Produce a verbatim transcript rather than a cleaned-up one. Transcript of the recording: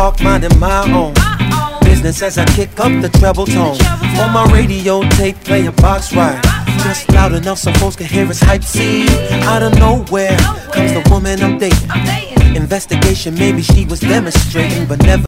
park, minding my own business as I kick up the treble tone. On my radio tape, play a box ride, just loud enough so folks can hear us hype. See, out of nowhere comes the woman I'm dating. Investigation, maybe she was demonstrating, but never